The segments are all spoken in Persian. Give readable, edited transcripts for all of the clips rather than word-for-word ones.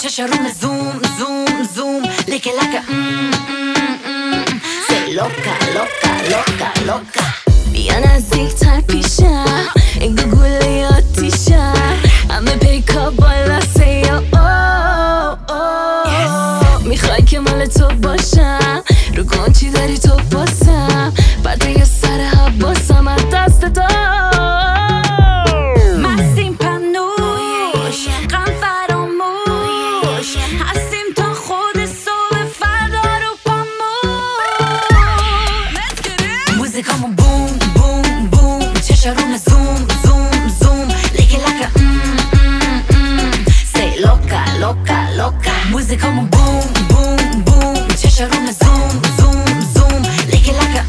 چشارون زوم زوم زوم لیکه لکه Say loca loca loca loca بیا نزدیک تر پیشم انگار گوله آتیشم همه پیکا بالا سی میخوای که مال تو باشم رو کن چی داری تو پاسم برده یه سر حباسم از دست تو مستیم پنوش غم فراموش هستیم تا خود صبح فردا رو پاموش موزیکامون بوم بوم بوم چشارون زوم زوم زوم لیکه لکه Say loca loca loca موزیکامون بوم بوم بوم چشارون زوم زوم زوم لیکه لکه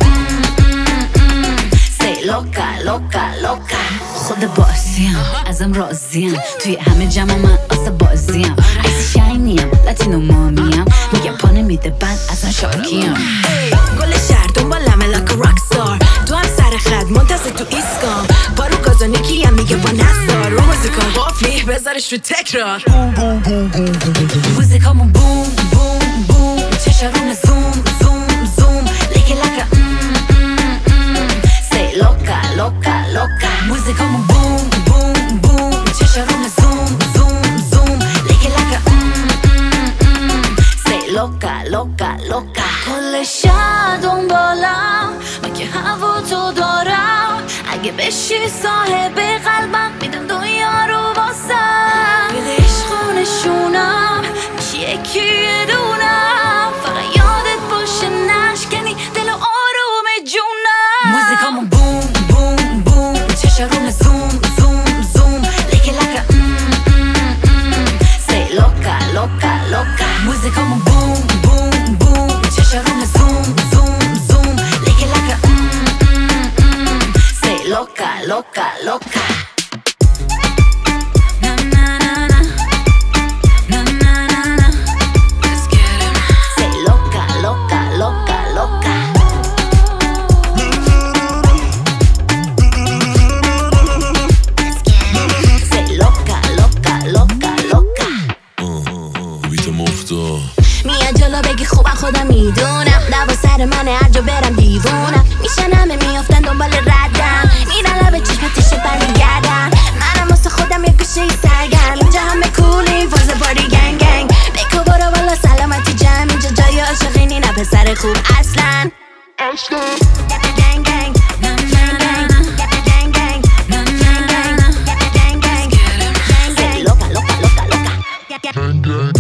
Say loca loca loca خود بازیم ازم راضیم توی همه جمع من آسه بازیم ایسی شاینیم لاتینو مامیم میگم پا نمیده بعد ازم شاکیم گل شهر دنبالمه لاک راکستار تو هم سر خد منتظر تو ایسکام پارو گازانیکی هم میگه با نستار رو موزیکان قفلی بذارش رو تکرار موزیکامون بوم بوم بوم چشارون زوم زوم زوم لیکه لکه Say loca loca loca موزیکامون بوم بوم بوم چشارون زوم زوم زوم لیکه لکه Say loca loca loca کل شهر دنبالم من که هوا تو دارم اگه بشی صاحب قلبم میدم دنیا رو واسم بیده عشقانشونم میشی یکی یه دونم فقط یادت باشه نشکنی دل و آروم جونم موزیکامون بوم بوم بوم چشارون زوم زوم زوم لیکه لکه Say loca loca loca موزیکامون بوم بوم بوم چشارون زوم زوم زوم لیکه لکه Say loca loca loca Na na na na Na na na na Let's get it Say loca loca loca loca Say loca loca loca loca بیت مفتا میاد جلو بگی خوبم خودم میدونم دوا سر منه هر جا برم دیوونم میشن همه میافتن دنبال ردم میرن لب چشمتش برمیگردن منم واسه خودم یه گوشه ای سرگرم اینجا همه کولی فاز پاری گنگ گنگ بکو برو بالا سلامتی جمع اینجا جای عاشقینی نه پسر خوب اصلا گنگ گنگ Say loca loca loca loca